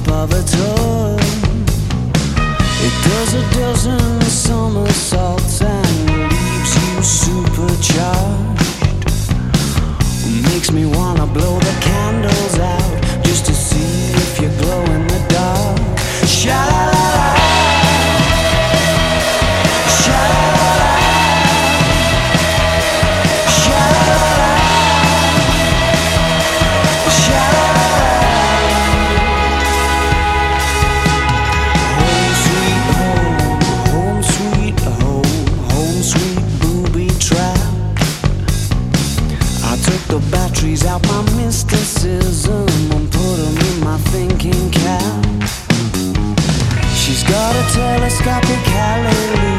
top of a tub. It does a dozen somersaults and leaves you supercharged. Makes me wanna blow the candles out just to see if you glow in the dark. Sha-la-la-la, sha-la-la-la, sha-la-la-la, sha-la-la-la. Home sweet home, home sweet home, home sweet booby trap. I took the batteries out my mysticism and put them in my thinking cap. She's got a telescopic hallelujah.